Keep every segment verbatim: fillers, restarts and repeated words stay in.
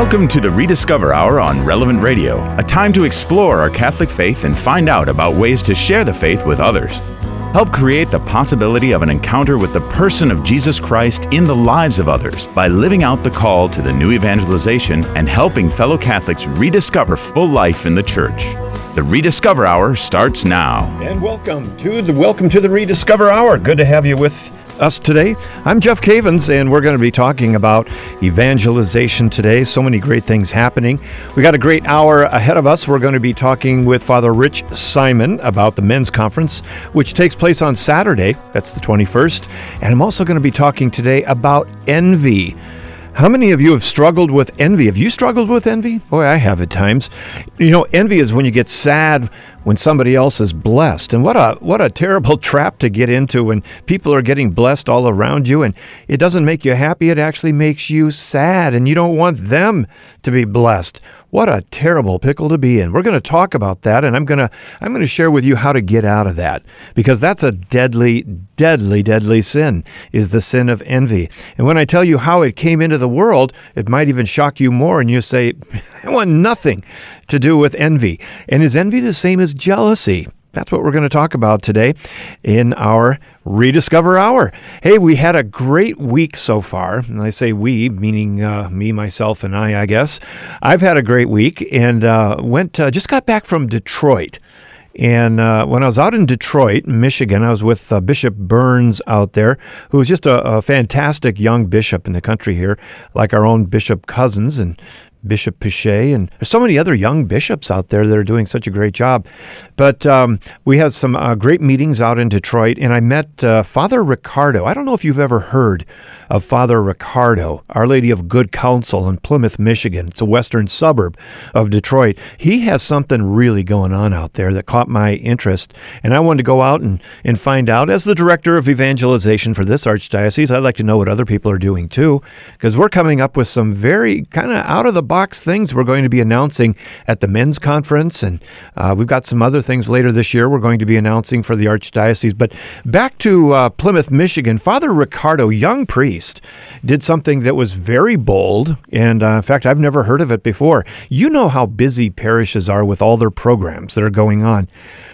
Welcome to the Rediscover Hour on Relevant Radio, a time to explore our Catholic faith and find out about ways to share the faith with others. Help create the possibility of an encounter with the person of Jesus Christ in the lives of others by living out the call to the new evangelization and helping fellow Catholics rediscover full life in the Church. The Rediscover Hour starts now. And welcome to the welcome to the Rediscover Hour. Good to have you with us today. I'm Jeff Cavins, and we're going to be talking about evangelization today. So many great things happening. We got a great hour ahead of us. We're going to be talking with Father Rich Simon about the men's conference, which takes place on Saturday. That's the twenty-first. And I'm also going to be talking today about envy. How many of you have struggled with envy? Have you struggled with envy? Boy, I have at times. You know, envy is when you get sad when somebody else is blessed. And what a what a terrible trap to get into when people are getting blessed all around you, and it doesn't make you happy. It actually makes you sad, and you don't want them to be blessed. What a terrible pickle to be in. We're going to talk about that, and I'm going to I'm going to share with you how to get out of that, because that's a deadly, deadly, deadly sin, is the sin of envy. And when I tell you how it came into the world, it might even shock you more, and you say, I want nothing to do with envy. And is envy the same as jealousy? That's what we're going to talk about today in our Rediscover Hour. Hey, we had a great week so far. And I say we, meaning uh, me, myself, and I, I guess. I've had a great week and uh, went uh, just got back from Detroit. And uh, when I was out in Detroit, Michigan, I was with uh, Bishop Burns out there, who was just a, a fantastic young bishop in the country here, like our own Bishop Cousins and Bishop Pichet, and there's so many other young bishops out there that are doing such a great job. But um, we had some uh, great meetings out in Detroit, and I met uh, Father Ricardo. I don't know if you've ever heard of Father Ricardo, Our Lady of Good Counsel in Plymouth, Michigan. It's a western suburb of Detroit. He has something really going on out there that caught my interest, and I wanted to go out and, and find out. As the director of evangelization for this archdiocese, I'd like to know what other people are doing too, because we're coming up with some very kind of out of the box things we're going to be announcing at the men's conference, and uh, we've got some other things later this year we're going to be announcing for the archdiocese. But back to uh, Plymouth, Michigan, Father Ricardo, young priest, did something that was very bold, and uh, in fact, I've never heard of it before. You know how busy parishes are with all their programs that are going on.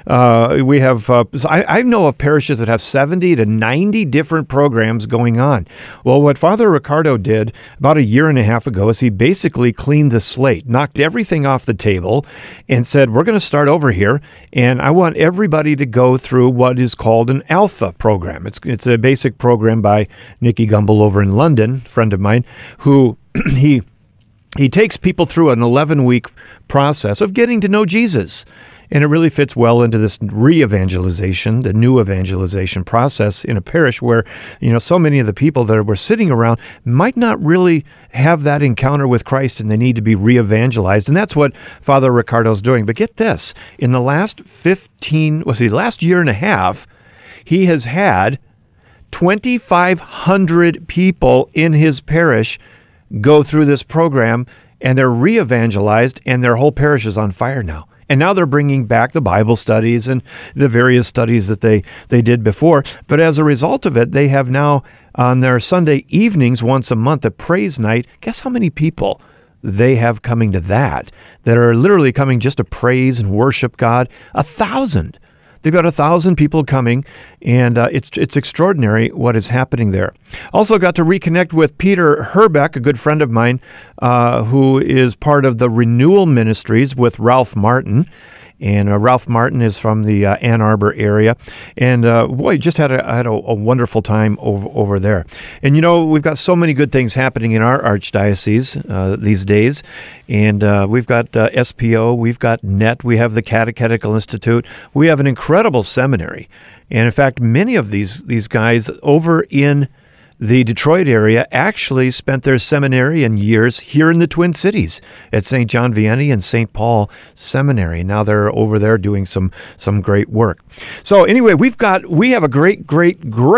Uh, we have, uh, I, I know of parishes that have seventy to ninety different programs going on. Well, what Father Ricardo did about a year and a half ago is he basically cleaned the slate, knocked everything off the table, and said, we're going to start over here, and I want everybody to go through what is called an Alpha program. It's, it's a basic program by Nicky Gumbel over in London, a friend of mine, who he he takes people through an eleven-week process of getting to know Jesus. And it really fits well into this re-evangelization, the new evangelization process in a parish where, you know, so many of the people that were sitting around might not really have that encounter with Christ, and they need to be re-evangelized. And that's what Father Ricardo's doing. But get this, in the last fifteen, well, see, last year and a half, he has had twenty-five hundred people in his parish go through this program, and they're re-evangelized, and their whole parish is on fire now. And now they're bringing back the Bible studies and the various studies that they, they did before. But as a result of it, they have now on their Sunday evenings once a month, a praise night. Guess how many people they have coming to that, that are literally coming just to praise and worship God? A thousand. They've got a thousand people coming, and uh, it's it's extraordinary what is happening there. Also got to reconnect with Peter Herbeck, a good friend of mine, uh, who is part of the Renewal Ministries with Ralph Martin. And uh, Ralph Martin is from the uh, Ann Arbor area. And uh, boy, just had, a, had a, a wonderful time over, over there. And, you know, we've got so many good things happening in our archdiocese uh, these days. And uh, we've got uh, S P O, we've got N E T, we have the Catechetical Institute. We have an incredible seminary. And, in fact, many of these, these guys over in the Detroit area actually spent their seminarian years here in the Twin Cities at Saint John Vianney and Saint Paul Seminary. Now they're over there doing some some great work. So anyway, we've got we have a great, great, great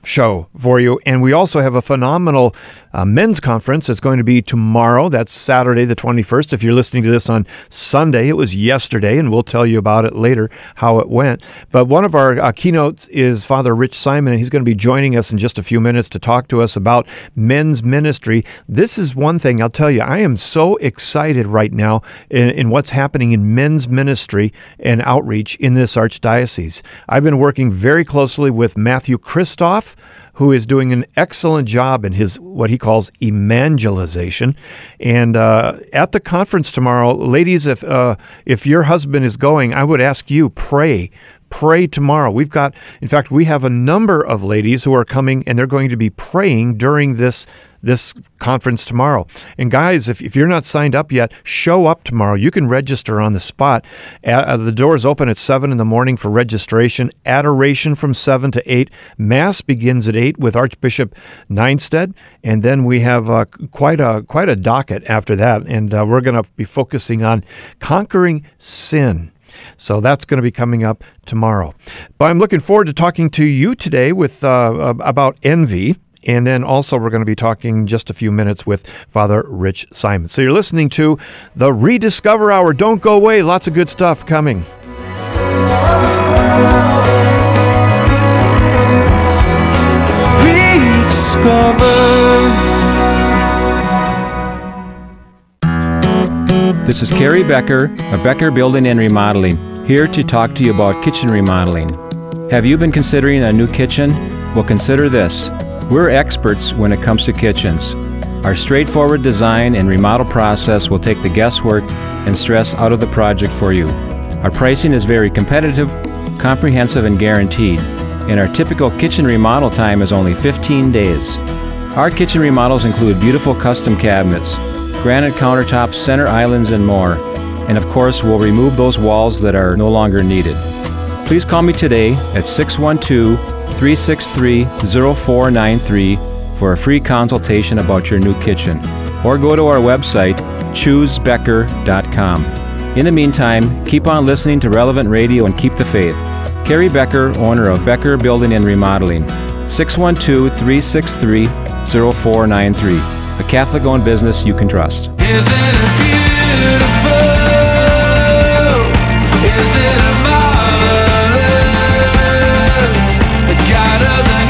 show for you. And we also have a phenomenal uh, men's conference that's going to be tomorrow. That's Saturday the twenty-first. If you're listening to this on Sunday, it was yesterday, and we'll tell you about it later, how it went. But one of our uh, keynotes is Father Rich Simon, and he's going to be joining us in just a few minutes to talk to us about men's ministry. This is one thing I'll tell you, I am so excited right now in, in what's happening in men's ministry and outreach in this archdiocese. I've been working very closely with Matthew Christoph, who is doing an excellent job in his what he calls evangelization. And uh, at the conference tomorrow, ladies, if uh, if your husband is going, I would ask you, pray. Pray tomorrow. We've got, in fact, we have a number of ladies who are coming, and they're going to be praying during this this conference tomorrow. And guys, if, if you're not signed up yet, show up tomorrow. You can register on the spot. Uh, the doors open at seven in the morning for registration. Adoration from seven to eight. Mass begins at eight with Archbishop Nienstedt. And then we have uh, quite a quite a docket after that. And uh, we're going to be focusing on conquering sin. So that's going to be coming up tomorrow. But I'm looking forward to talking to you today with uh, about envy. And then also we're going to be talking just a few minutes with Father Rich Simon. So you're listening to the Rediscover Hour. Don't go away. Lots of good stuff coming. Rediscover. This is Kerry Becker of Becker Building and Remodeling, here to talk to you about kitchen remodeling. Have you been considering a new kitchen? Well, consider this. We're experts when it comes to kitchens. Our straightforward design and remodel process will take the guesswork and stress out of the project for you. Our pricing is very competitive, comprehensive, and guaranteed, and our typical kitchen remodel time is only fifteen days. Our kitchen remodels include beautiful custom cabinets, granite countertops, center islands, and more. And of course, we'll remove those walls that are no longer needed. Please call me today at six one two, three six three, zero four nine three for a free consultation about your new kitchen. Or go to our website, choose becker dot com. In the meantime, keep on listening to Relevant Radio and keep the faith. Kerry Becker, owner of Becker Building and Remodeling, six one two, three six three, zero four nine three. A Catholic-owned business you can trust. Isn't it beautiful? Isn't it marvelous? The God of the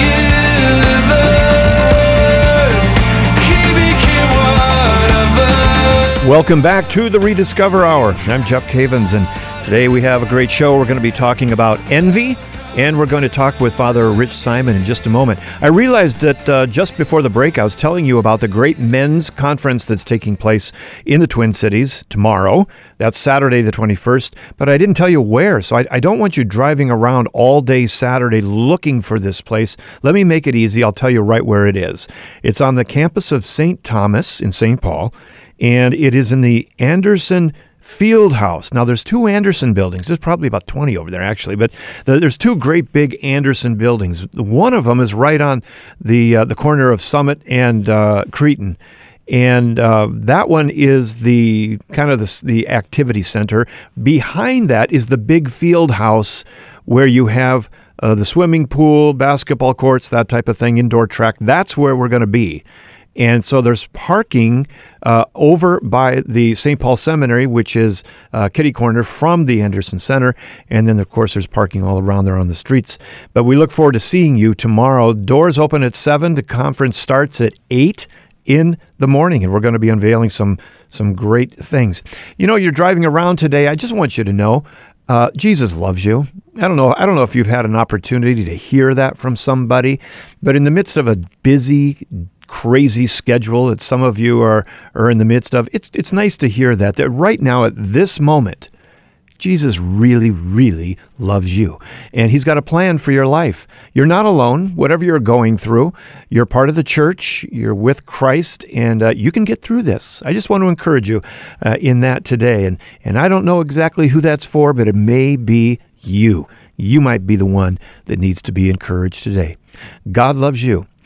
universe, He became one of us. Welcome back to the Rediscover Hour. I'm Jeff Cavins, and today we have a great show. We're going to be talking about envy, and we're going to talk with Father Rich Simon in just a moment. I realized that uh, just before the break, I was telling you about the great men's conference that's taking place in the Twin Cities tomorrow. That's Saturday the twenty-first, but I didn't tell you where, so I, I don't want you driving around all day Saturday looking for this place. Let me make it easy. I'll tell you right where it is. It's on the campus of Saint Thomas in Saint Paul, and it is in the Anderson Field House. Now, there's two Anderson buildings. There's probably about twenty over there, actually, but the, there's two great big Anderson buildings. One of them is right on the uh, the corner of Summit and uh, Cretin, and uh, that one is the kind of the, the activity center. Behind that is the big field house where you have uh, the swimming pool, basketball courts, that type of thing, indoor track. That's where we're going to be. And so there's parking uh, over by the Saint Paul Seminary, which is uh, kitty corner from the Anderson Center. And then, of course, there's parking all around there on the streets. But we look forward to seeing you tomorrow. Doors open at seven. The conference starts at eight in the morning. And we're going to be unveiling some, some great things. You know, you're driving around today. I just want you to know, uh, Jesus loves you. I don't know. I don't know if you've had an opportunity to hear that from somebody, but in the midst of a busy, crazy schedule that some of you are, are in the midst of, it's it's nice to hear that, that right now at this moment, Jesus really, really loves you. And He's got a plan for your life. You're not alone, whatever you're going through. You're part of the church. You're with Christ, and uh, you can get through this. I just want to encourage you uh, in that today. And, and I don't know exactly who that's for, but it may be you. You might be the one that needs to be encouraged today. God loves you.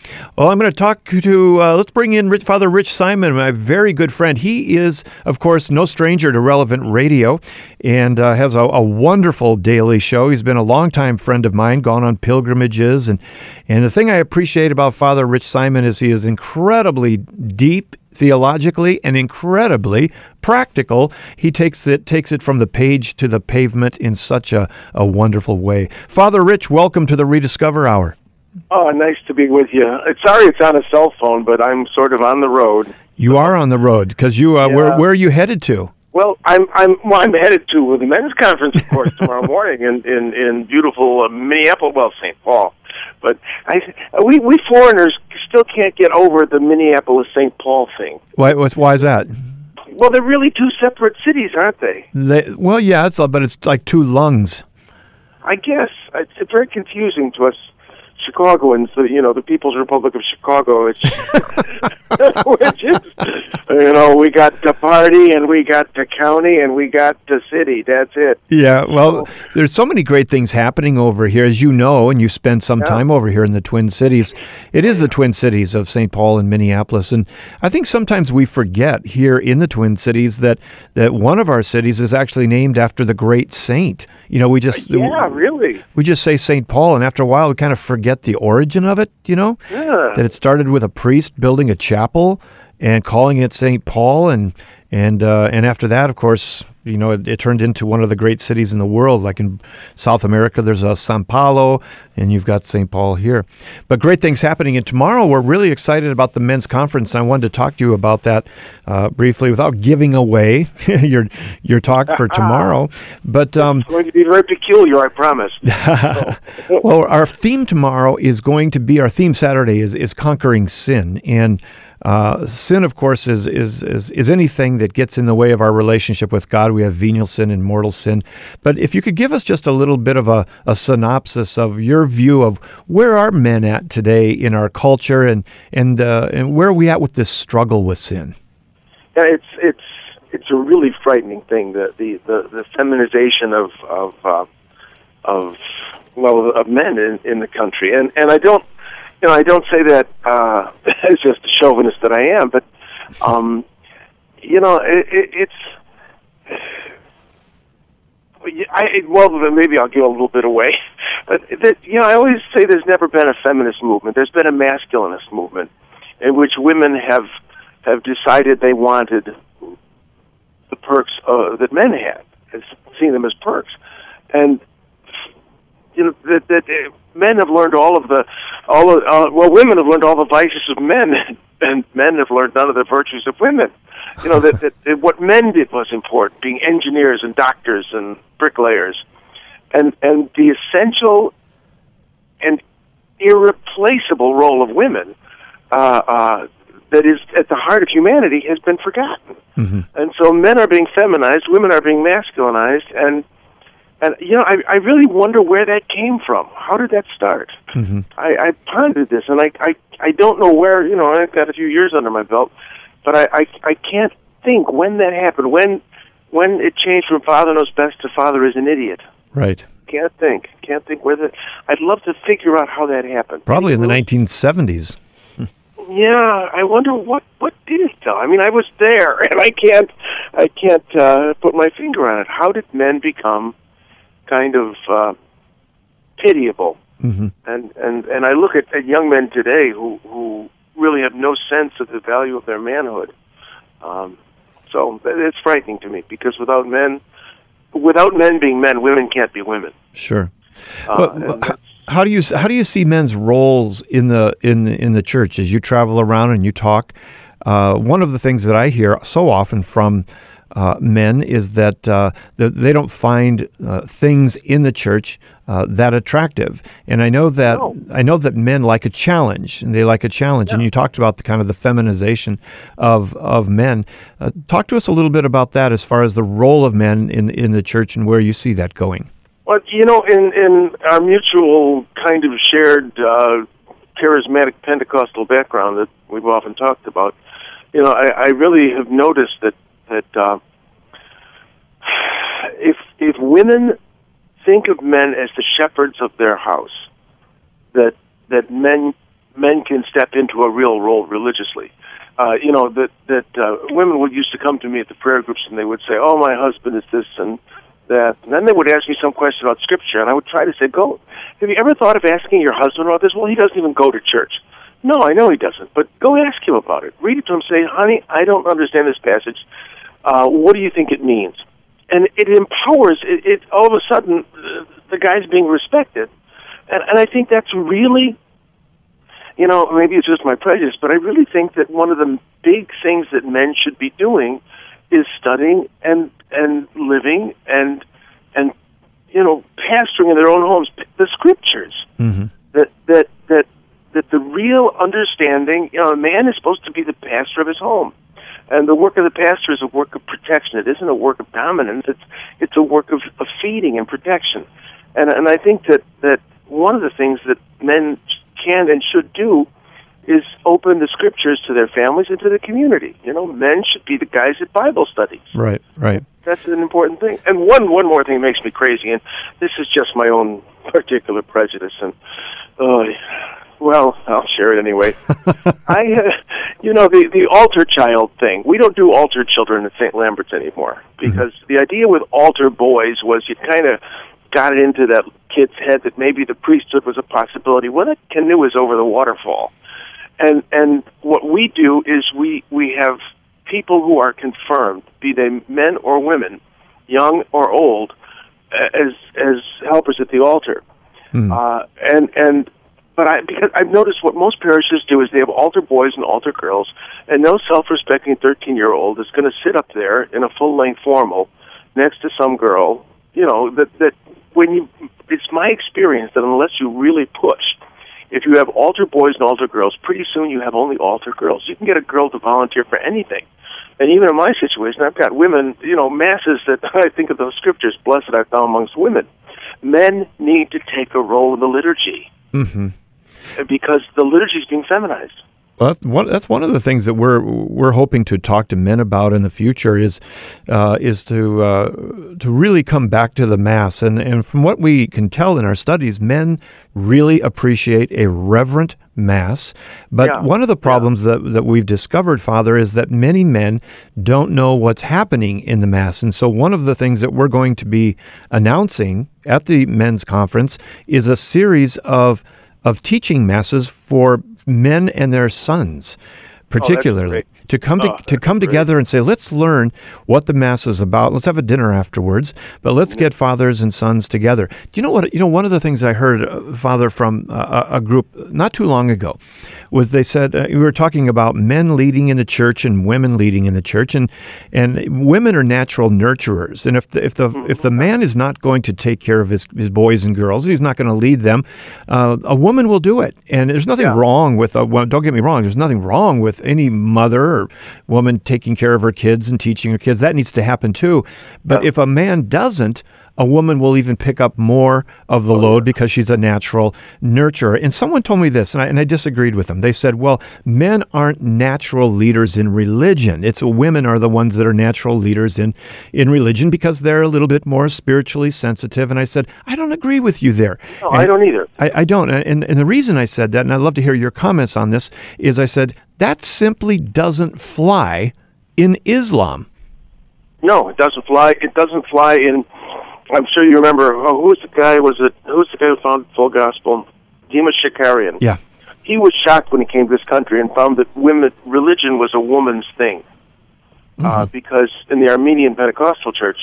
Well, I'm going to talk to, uh, let's bring in Rich, Father Rich Simon, my very good friend. He is, of course, no stranger to Relevant Radio and uh, has a, a wonderful daily show. He's been a longtime friend of mine, gone on pilgrimages. And, and the thing I appreciate about Father Rich Simon is he is incredibly deep theologically and incredibly practical. He takes it takes it from the page to the pavement in such a, a wonderful way. Father Rich, welcome to the Rediscover Hour. Oh, nice to be with you. It's sorry it's on a cell phone, but I'm sort of on the road. You are on the road because you. Uh, Yeah. where where are you headed to? Well, I'm I'm well, I'm headed to the men's conference, of course, tomorrow morning in in, in beautiful uh, Minneapolis, well, Saint Paul. But I we we foreigners still can't get over the Minneapolis Saint Paul thing. Why? What's why is that? Well, they're really two separate cities, aren't they? They, well, yeah, it's but it's like two lungs. I guess it's, it's very confusing to us Chicagoans, the you know the People's Republic of Chicago, which, which is you know we got the party and we got the county and we got the city. That's it. Yeah, well, there's so many great things happening over here, as you know, and you spend some Yeah. time over here in the Twin Cities. It is the Twin Cities of Saint Paul and Minneapolis, and I think sometimes we forget here in the Twin Cities that that one of our cities is actually named after the great saint. You know, we just Yeah, really. we just say Saint Paul, and after a while, we kind of forget the origin of it. You know, Yeah. that it started with a priest building a chapel and calling it Saint Paul, and and uh, and after that, of course, you know, it, it turned into one of the great cities in the world. Like in South America, there's a São Paulo, and you've got Saint Paul here. But great things happening. And tomorrow, we're really excited about the men's conference, and I wanted to talk to you about that uh, briefly without giving away your your talk for tomorrow. But um, It's going to be very peculiar, I promise. well, our theme tomorrow is going to be, our theme Saturday is is conquering sin. And uh, sin, of course, is, is is is anything that gets in the way of our relationship with God. We have venial sin and mortal sin. But if you could give us just a little bit of a, a synopsis of your view of where are men at today in our culture, and and uh, and where are we at with this struggle with sin? Yeah, it's it's it's a really frightening thing, the the the, the feminization of of uh, of well of men in, in the country, and and I don't you know I don't say that uh, as just a chauvinist that I am, but um, you know it, it, it's I well maybe I'll give a little bit away, but that, you know I always say there's never been a feminist movement. There's been a masculinist movement in which women have have decided they wanted the perks uh, that men had, and seeing them as perks, and you know that, that uh, men have learned all of the all of uh, well, women have learned all the vices of men, and men have learned none of the virtues of women. You know that, that, that what men did was important, being engineers and doctors and bricklayers, and and the essential and irreplaceable role of women. Uh, uh, that is at the heart of humanity has been forgotten. Mm-hmm. And so men are being feminized, women are being masculinized, and and you know, I, I really wonder where that came from. How did that start? Mm-hmm. I, I pondered this, and I, I I don't know where, you know, I've got a few years under my belt, but I, I, I can't think when that happened, when when it changed from father knows best to father is an idiot. Right. Can't think. Can't think where that, I'd love to figure out how that happened. Probably in the nineteen seventies. Yeah, I wonder what what did it though. I mean, I was there, and I can't I can't uh, put my finger on it. How did men become kind of uh, pitiable? Mm-hmm. And and and I look at, at young men today who who really have no sense of the value of their manhood. Um, so it's frightening to me, because without men, without men being men, women can't be women. Sure. Uh, well, how, how do you how do you see men's roles in the in the, in the church as you travel around and you talk? Uh, one of the things that I hear so often from uh, men is that, uh, that they don't find uh, things in the church uh, that attractive. And I know that No. I know that men like a challenge, and they like a challenge. Yeah. And you talked about the kind of the feminization of of men. Uh, talk to us a little bit about that, as far as the role of men in in the church and where you see that going. Well, you know, in, in our mutual kind of shared uh, charismatic Pentecostal background that we've often talked about, you know, I, I really have noticed that that uh, if if women think of men as the shepherds of their house, that that men men can step into a real role religiously. Uh, you know, that that uh, women would used to come to me at the prayer groups and they would say, "Oh, my husband is this and that," and then they would ask me some question about Scripture, and I would try to say, "Go. Have you ever thought of asking your husband about this?" "Well, he doesn't even go to church." "No, I know he doesn't, but go ask him about it. Read it to him. Say, honey, I don't understand this passage. Uh, what do you think it means?" And it empowers. It, it all of a sudden, uh, the guy's being respected, and and I think that's really. You know, maybe it's just my prejudice, but I really think that one of the big things that men should be doing is studying and and living and and you know pastoring in their own homes the Scriptures. Mm-hmm. That that that that the real understanding. You know, a man is supposed to be the pastor of his home, and the work of the pastor is a work of protection. It isn't a work of dominance. It's it's a work of, of feeding and protection. And and I think that that one of the things that men can and should do is open the Scriptures to their families and to the community. You know, men should be the guys at Bible studies. Right, right. That's an important thing. And one one more thing makes me crazy, and this is just my own particular prejudice. And oh, well, I'll share it anyway. I, uh, you know, the the altar child thing. We don't do altar children at Saint Lambert's anymore because mm-hmm. the idea with altar boys was you kind of got it into that kid's head that maybe the priesthood was a possibility. Well, that canoe is over the waterfall. And and what we do is we, we have people who are confirmed, be they men or women, young or old, as as helpers at the altar. Mm. Uh, and and but I because I've noticed what most parishes do is they have altar boys and altar girls, and no self-respecting thirteen-year-old is going to sit up there in a full-length formal next to some girl. You know that that when you, it's my experience that unless you really push. If you have altar boys and altar girls, pretty soon you have only altar girls. You can get a girl to volunteer for anything. And even in my situation, I've got women, you know, masses that I think of those Scriptures, blessed art thou amongst women. Men need to take a role in the liturgy mm-hmm. because the liturgy is being feminized. Well, that's one, that's one of the things that we're we're hoping to talk to men about in the future is uh, is to uh, to really come back to the Mass. And, and from what we can tell in our studies, men really appreciate a reverent Mass. But yeah. one of the problems yeah. that, that we've discovered, Father, is that many men don't know what's happening in the Mass. And so one of the things that we're going to be announcing at the men's conference is a series of of teaching Masses for men and their sons, particularly, oh, to come to, oh, to come together and say, let's learn what the Mass is about. Let's have a dinner afterwards, but let's get fathers and sons together. Do you know what? You know, one of the things I heard, uh, Father, from uh, a group not too long ago, was they said uh, we were talking about men leading in the church and women leading in the church, and and women are natural nurturers, and if the if the mm-hmm. if the man is not going to take care of his his boys and girls, he's not going to lead them. Uh, a woman will do it, and there's nothing yeah. wrong with a. Well, don't get me wrong. There's nothing wrong with any mother or woman taking care of her kids and teaching her kids. That needs to happen too. But yeah. if a man doesn't, a woman will even pick up more of the oh, load yeah. because she's a natural nurturer. And someone told me this, and I, and I disagreed with them. They said, well, men aren't natural leaders in religion. It's women are the ones that are natural leaders in, in religion because they're a little bit more spiritually sensitive. And I said, I don't agree with you there. No, and I don't either. I, I don't. And, and the reason I said that, and I'd love to hear your comments on this, is I said, that simply doesn't fly in Islam. No, it doesn't fly. It doesn't fly in... I'm sure you remember, oh, who was the guy, was it, who was the guy who founded Full Gospel? Dimas Shakarian. Yeah. He was shocked when he came to this country and found that women, religion was a woman's thing. Mm-hmm. Uh, because in the Armenian Pentecostal Church,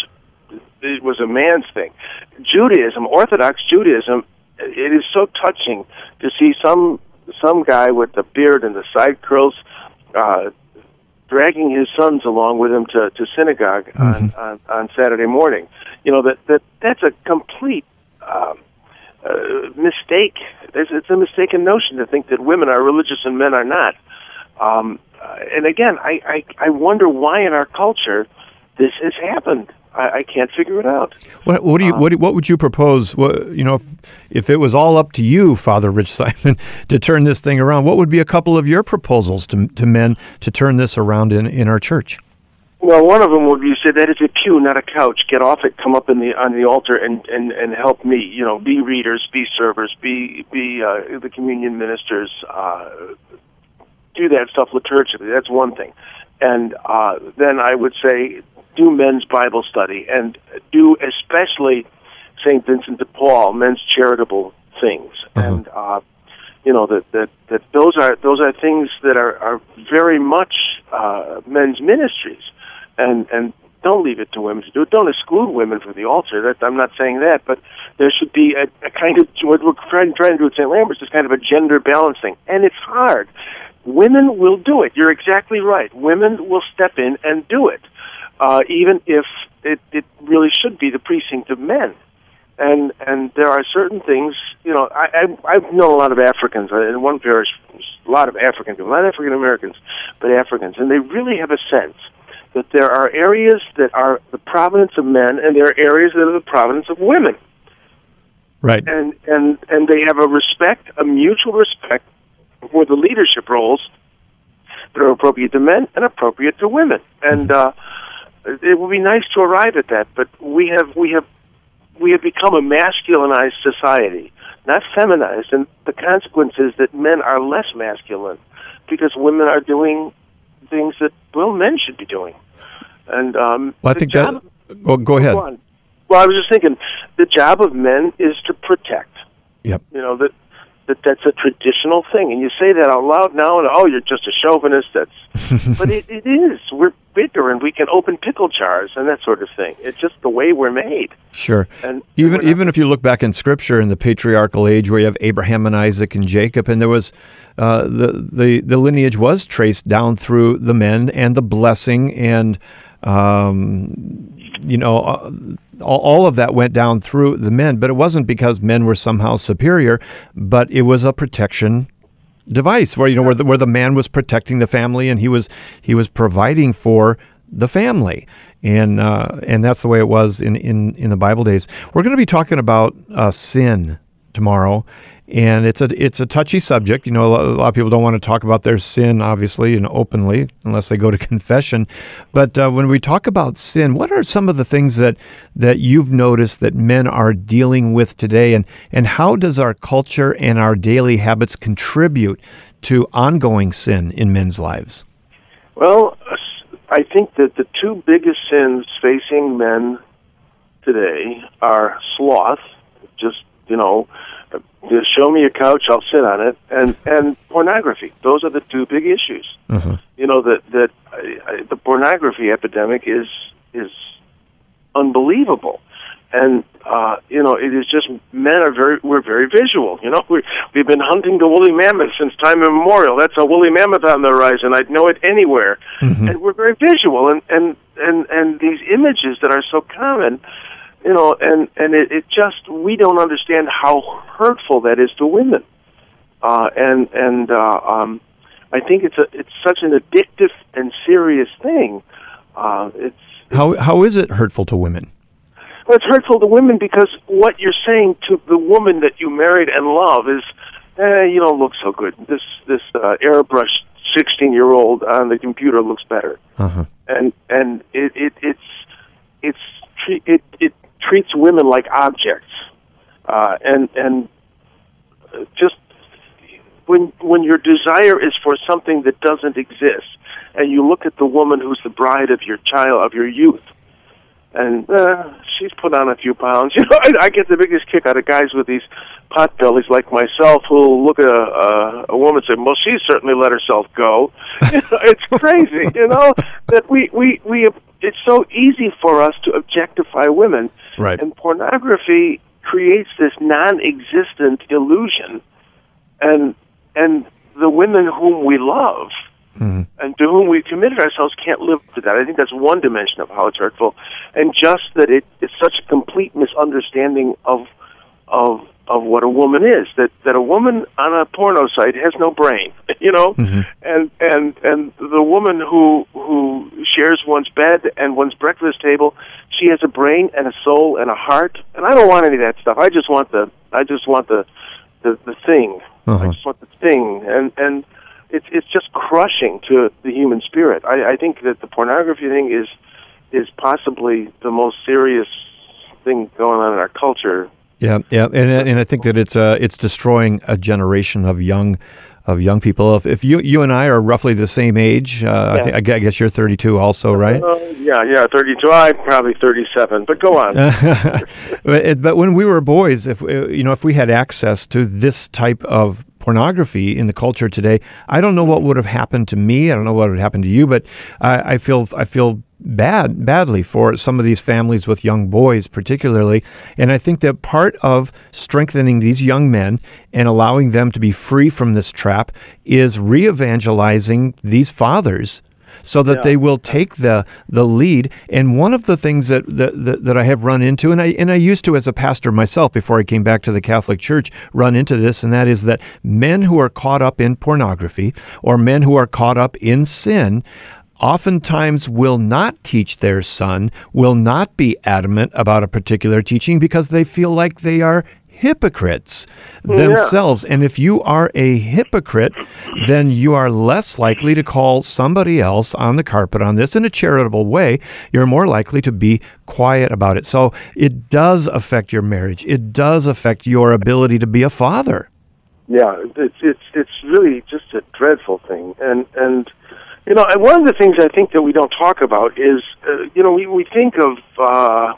it was a man's thing. Judaism, Orthodox Judaism, it is so touching to see some some guy with the beard and the side curls uh, dragging his sons along with him to, to synagogue mm-hmm. on, on, on Saturday morning. You know, that, that that's a complete um, uh, mistake. It's, it's a mistaken notion to think that women are religious and men are not. Um, uh, and again, I, I, I wonder why in our culture this has happened. I, I can't figure it out. What, what do you? Um, what, what would you propose? What, you know, if, if it was all up to you, Father Rich Simon, to turn this thing around, what would be a couple of your proposals to to men to turn this around in, in our church? Well, one of them would be say that is a pew, not a couch. Get off it. Come up in the on the altar and, and, and help me. You know, be readers, be servers, be be uh, the communion ministers. Uh, do that stuff liturgically. That's one thing. And uh, then I would say do men's Bible study and do especially Saint Vincent de Paul, men's charitable things. Uh-huh. And uh, you know that, that that those are those are things that are, are very much uh, men's ministries. And and don't leave it to women to do it. Don't exclude women from the altar. That, I'm not saying that, but there should be a, a kind of what we're trying, trying to do at Saint Lambert's is kind of a gender balancing, and it's hard. Women will do it. You're exactly right. Women will step in and do it, uh, even if it, it really should be the precinct of men. And and there are certain things. You know, I, I I've known a lot of Africans in one parish. A lot of African people, not African Americans, but Africans, and they really have a sense that there are areas that are the province of men, and there are areas that are the province of women. Right. And and and they have a respect, a mutual respect for the leadership roles that are appropriate to men and appropriate to women. And uh, it would be nice to arrive at that, but we have we have we have become a masculinized society, not feminized, and the consequence is that men are less masculine because women are doing things that, well, men should be doing. And um, well, I think job, that. Well, go ahead. Go on. Well, I was just thinking, the job of men is to protect. Yep. You know that that that's a traditional thing, and you say that out loud now, and oh, you're just a chauvinist. That's, but it, it is. We're bigger, and we can open pickle jars and that sort of thing. It's just the way we're made. Sure. And even and even if you look back in Scripture in the patriarchal age, where you have Abraham and Isaac and Jacob, and there was uh, the the the lineage was traced down through the men and the blessing, and um, you know. Uh, all of that went down through the men, but it wasn't because men were somehow superior, but it was a protection device where, you know, where the, where the man was protecting the family and he was he was providing for the family. And uh, and that's the way it was in, in, in the Bible days. We're going to be talking about uh, sin tomorrow. And it's a it's a touchy subject. You know, a lot, a lot of people don't want to talk about their sin, obviously, and openly, unless they go to confession. But uh, when we talk about sin, what are some of the things that, that you've noticed that men are dealing with today? And, and how does our culture and our daily habits contribute to ongoing sin in men's lives? Well, I think that the two biggest sins facing men today are sloth, just, you know, just show me a couch, I'll sit on it, and and pornography. Those are the two big issues. Uh-huh. You know that that uh, the pornography epidemic is is unbelievable, and uh, you know it is just men are very we're very visual. You know we we've been hunting the woolly mammoth since time immemorial. That's a woolly mammoth on the horizon. I'd know it anywhere, mm-hmm. and we're very visual, and and and and these images that are so common. You know, and, and it, it just, we don't understand how hurtful that is to women. Uh, and and uh, um, I think it's a it's such an addictive and serious thing. Uh, it's How How is it hurtful to women? Well, it's hurtful to women because what you're saying to the woman that you married and love is, eh, you don't look so good. This, this uh, airbrushed sixteen-year-old on the computer looks better. Uh-huh. And and it, it it's it's it it treats women like objects, uh, and and just when when your desire is for something that doesn't exist, and you look at the woman who's the bride of your child of your youth, and uh, she's put on a few pounds. You know, I, I get the biggest kick out of guys with these pot bellies like myself who look at a, a, a woman and say, "Well, she certainly let herself go." You know, it's crazy, you know, that we we we. It's so easy for us to objectify women. Right. And pornography creates this non-existent illusion, and and the women whom we love mm-hmm. and to whom we've committed ourselves can't live up to that. I think that's one dimension of how it's hurtful, and just that it, it's such a complete misunderstanding of of of what a woman is. That that a woman on a porno site has no brain, you know, mm-hmm. and and and the woman who who shares one's bed and one's breakfast table, she has a brain and a soul and a heart. And I don't want any of that stuff. I just want the I just want the the, the thing. Uh-huh. I just want the thing. And and it's it's just crushing to the human spirit. I, I think that the pornography thing is is possibly the most serious thing going on in our culture. Yeah, yeah, and and I think that it's uh it's destroying a generation of young of young people. If, if you you and I are roughly the same age, uh, Yeah. I, think, I guess you're thirty-two also, right? Uh, yeah, yeah, thirty-two. I'm probably thirty-seven, but go on. but, it- but when we were boys, if uh, you know, if we had access to this type of pornography in the culture today, I don't know what would have happened to me. I don't know what would happen to you, but I, I feel I feel bad badly for some of these families with young boys, particularly. And I think that part of strengthening these young men and allowing them to be free from this trap is re-evangelizing these fathers, so that Yeah. they will take the the lead. And one of the things that, that that that I have run into, and I and I used to as a pastor myself before I came back to the Catholic Church, run into this, and that is that men who are caught up in pornography or men who are caught up in sin oftentimes will not teach their son, will not be adamant about a particular teaching because they feel like they are hypocrites themselves. And if you are a hypocrite, then you are less likely to call somebody else on the carpet on this in a charitable way. You're more likely to be quiet about it. So it does affect your marriage. It does affect your ability to be a father. Yeah, it's it's it's really just a dreadful thing, and and you know, and one of the things I think that we don't talk about is, uh, you know, we we think of. Uh,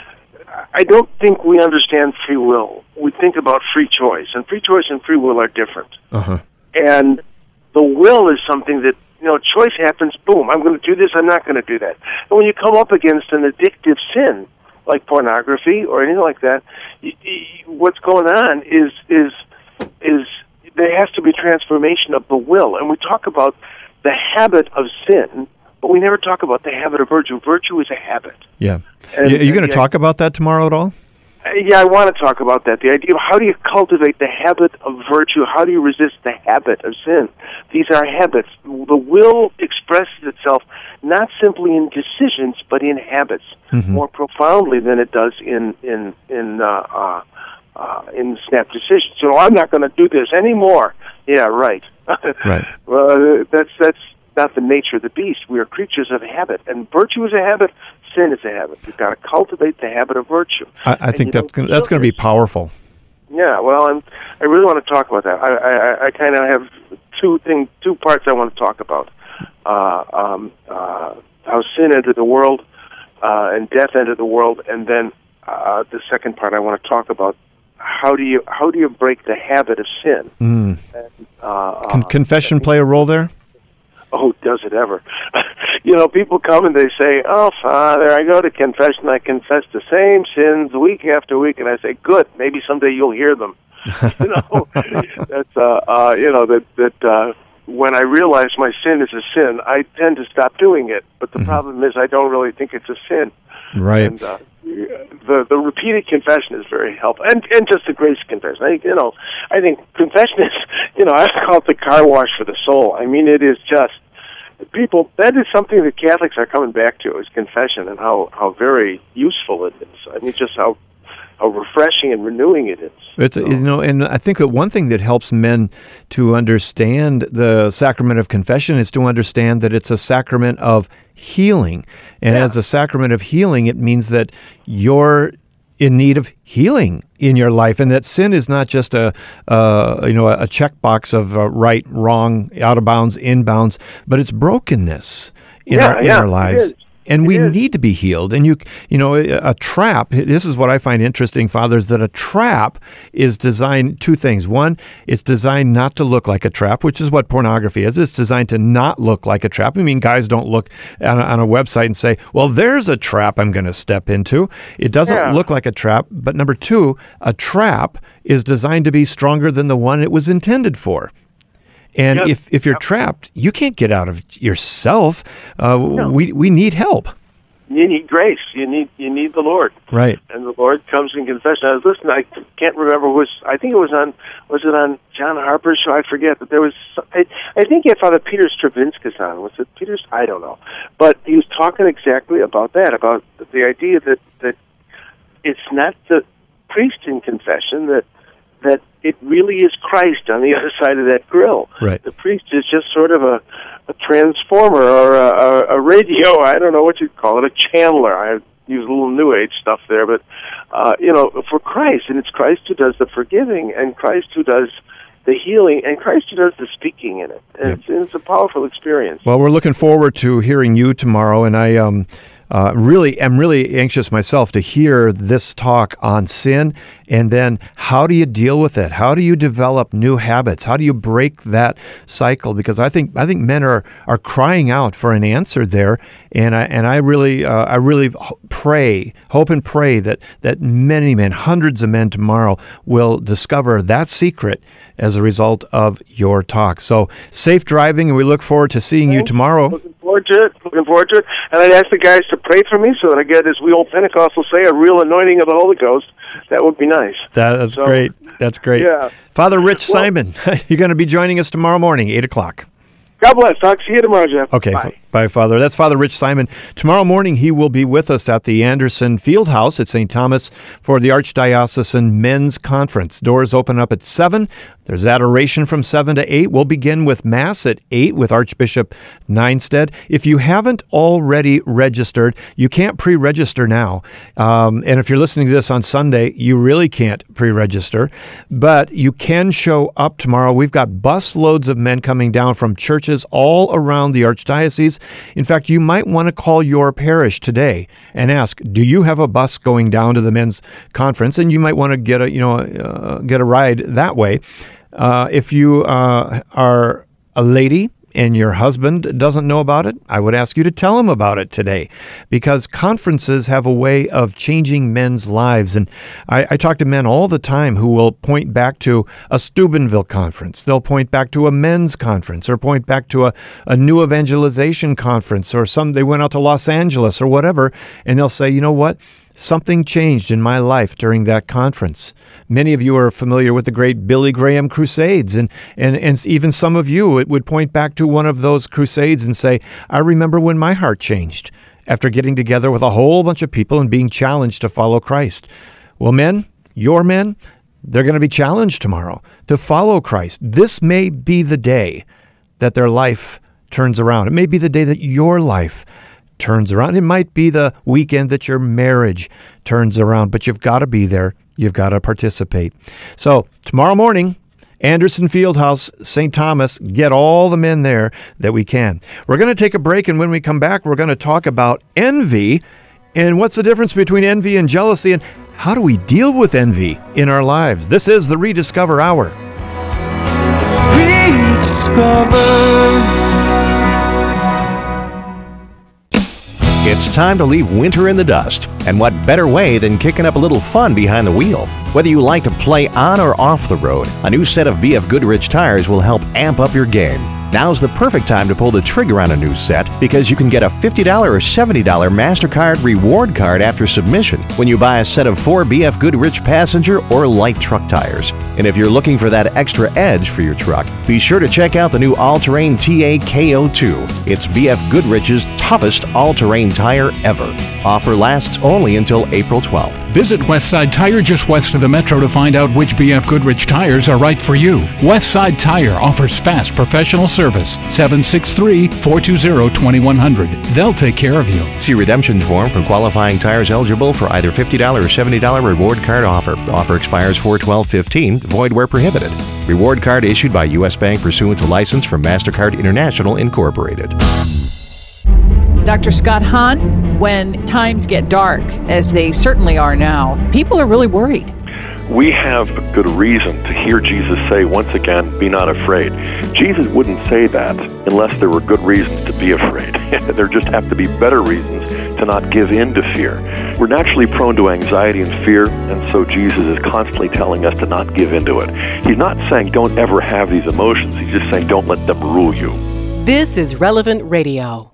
I don't think we understand free will. We think about free choice, and free choice and free will are different. Uh-huh. And the will is something that, you know, choice happens, boom, I'm going to do this, I'm not going to do that. And when you come up against an addictive sin, like pornography or anything like that, y y what's going on is, is, is there has to be transformation of the will. And we talk about the habit of sin, but we never talk about the habit of virtue. Virtue is a habit. Yeah. And- are you going and to talk about that tomorrow at all? Uh, Yeah, I want to talk about that. The idea of how do you cultivate the habit of virtue? How do you resist the habit of sin? These are habits. The will expresses itself not simply in decisions, but in habits, Mm-hmm. more profoundly than it does in in in uh, uh, uh, in snap decisions. So I'm not going to do this anymore. Yeah, right. Right. Well, that's that's not the nature of the beast. We are creatures of habit, and virtue is a habit. Sin is a habit. You've got to cultivate the habit of virtue. I, I And think you that's don't gonna, that's going to be feel this. powerful. Yeah, well, I'm, I really want to talk about that. I, I, I kind of have two thing, two parts I want to talk about. Uh, um, uh, how sin entered the world, uh, and death entered the world, and then uh, the second part I want to talk about how do you how do you break the habit of sin? Mm. And, uh, Can uh, confession play a role there? Oh, does it ever? You know, people come and they say, "Oh, Father, I go to confession. I confess the same sins week after week," and I say, "Good. Maybe someday you'll hear them." You know, that's uh, uh, you know that that uh, when I realize my sin is a sin, I tend to stop doing it. But the Mm-hmm. problem is, I don't really think it's a sin. Right. And uh, the the repeated confession is very helpful, and and just the grace confession. I, you know, I think confession is, you know, I call it the car wash for the soul. I mean, it is just people. That is something that Catholics are coming back to, is confession, and how how very useful it is. I mean, just how how refreshing and renewing it is. It's you know, and I think that one thing that helps men to understand the sacrament of confession is to understand that it's a sacrament of healing, and Yeah. as a sacrament of healing, it means that you're in need of healing in your life, and that sin is not just a uh, you know a checkbox of uh, right, wrong, out of bounds, in bounds, but it's brokenness in Yeah, our in yeah, our it lives. is. And It we is. need to be healed. And you, you know, a trap. This is what I find interesting, fathers. That a trap is designed two things. One, it's designed not to look like a trap, which is what pornography is. It's designed to not look like a trap. I mean, guys don't look on a, on a website and say, "Well, there's a trap I'm going to step into." It doesn't Yeah. look like a trap. But number two, a trap is designed to be stronger than the one it was intended for. And Yep. if, if you're trapped, you can't get out of yourself. Uh, We we need help. You need grace. You need you need the Lord. Right. And the Lord comes in confession. I was listening. I can't remember who was. I think it was on. Was it on John Harper's show? I forget. But there was. I, I think he had Father Peter Stravinskas on. Was it Peter's? I don't know. But he was talking exactly about that. About the idea that that it's not the priest in confession that that it really is Christ on the other side of that grill. Right. The priest is just sort of a, a transformer or a, a, a radio, I don't know what you'd call it, a channeler. I use a little New Age stuff there, but, uh, you know, for Christ. And it's Christ who does the forgiving, and Christ who does the healing, and Christ who does the speaking in it. And Yep. it's, it's a powerful experience. Well, we're looking forward to hearing you tomorrow, and I um, uh, really am really anxious myself to hear this talk on sin, and then how do you deal with it? How do you develop new habits? How do you break that cycle? Because I think I think men are are crying out for an answer there, and I and I really uh, I really pray, hope and pray that that many men, hundreds of men tomorrow will discover that secret as a result of your talk. So safe driving, and we look forward to seeing you tomorrow. Looking forward to it. Looking forward to it. And I'd ask the guys to pray for me so that I get, as we old Pentecostals say, a real anointing of the Holy Ghost. That would be nice. That, that's So, great. That's great. yeah. Father Rich Well- Simon, you're going to be joining us tomorrow morning, eight o'clock. God bless. Talk to you tomorrow, Jeff. Okay, Bye. f- bye, Father. That's Father Rich Simon. Tomorrow morning, he will be with us at the Anderson Field House at Saint Thomas for the Archdiocesan Men's Conference. Doors open up at seven. There's adoration from seven to eight. We'll begin with Mass at eight with Archbishop Nienstedt. If you haven't already registered, you can't pre-register now. Um, and if you're listening to this on Sunday, you really can't pre-register. But you can show up tomorrow. We've got bus loads of men coming down from churches all around the Archdiocese. In fact, you might want to call your parish today and ask, do you have a bus going down to the men's conference? And you might want to get a, you know, uh, get a ride that way. Uh, if you uh, are a lady and your husband doesn't know about it, I would ask you to tell him about it today, because conferences have a way of changing men's lives. And I, I talk to men all the time who will point back to a Steubenville conference. They'll point back to a men's conference, or point back to a, a new evangelization conference, or some they went out to Los Angeles or whatever, and they'll say, you know what? Something changed in my life during that conference. Many of you are familiar with the great Billy Graham Crusades, and, and, and even some of you it would point back to one of those crusades and say, I remember when my heart changed after getting together with a whole bunch of people and being challenged to follow Christ. Well, men, your men, they're going to be challenged tomorrow to follow Christ. This may be the day that their life turns around. It may be the day that your life turns around. It might be the weekend that your marriage turns around, but you've got to be there. You've got to participate. So tomorrow morning, Anderson Fieldhouse, Saint Thomas, get all the men there that we can. We're going to take a break, and when we come back, we're going to talk about envy and what's the difference between envy and jealousy, and how do we deal with envy in our lives. This is the Rediscover Hour. Rediscover. It's time to leave winter in the dust. And what better way than kicking up a little fun behind the wheel? Whether you like to play on or off the road, a new set of B F Goodrich tires will help amp up your game. Now's the perfect time to pull the trigger on a new set, because you can get a fifty dollars or seventy dollars MasterCard reward card after submission when you buy a set of four B F Goodrich passenger or light truck tires. And if you're looking for that extra edge for your truck, be sure to check out the new All-Terrain T A K O two. It's B F Goodrich's toughest all-terrain tire ever. Offer lasts only until April twelfth. Visit Westside Tire just west of the Metro to find out which B F Goodrich tires are right for you. Westside Tire offers fast professional service. seven six three, four two zero, two one zero zero. They'll take care of you. See redemption form for qualifying tires eligible for either fifty dollars or seventy dollars reward card offer. Offer expires four twelve fifteen, void where prohibited. Reward card issued by U S Bank pursuant to license from MasterCard International Incorporated. Doctor Scott Hahn, when times get dark, as they certainly are now, people are really worried. We have a good reason to hear Jesus say once again, be not afraid. Jesus wouldn't say that unless there were good reasons to be afraid. There just have to be better reasons to not give in to fear. We're naturally prone to anxiety and fear, and so Jesus is constantly telling us to not give into it. He's not saying don't ever have these emotions. He's just saying don't let them rule you. This is Relevant Radio.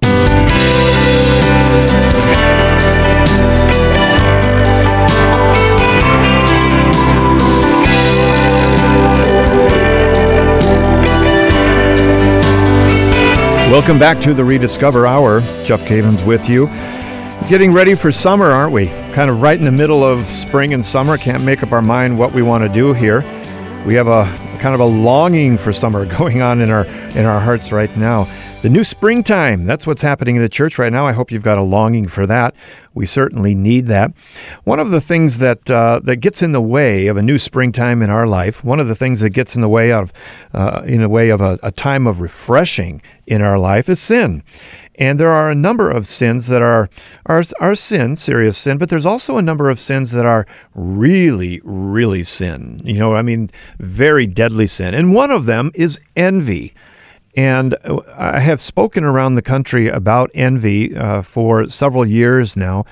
Welcome back to the Rediscover Hour. Jeff Cavins with you. Getting ready for summer, aren't we? Kind of right in the middle of spring and summer. Can't make up our mind what we want to do here. We have a kind of a longing for summer going on in our in our hearts right now. The new springtime, that's what's happening in the church right now. I hope you've got a longing for that. We certainly need that. One of the things that uh, that gets in the way of a new springtime in our life, one of the things that gets in the way of uh, in the way of a, a time of refreshing in our life is sin. And there are a number of sins that are, are are sin, serious sin, but there's also a number of sins that are really, really sin. You know, I mean, very deadly sin. And one of them is envy. And I have spoken around the country about envy uh, for several years now.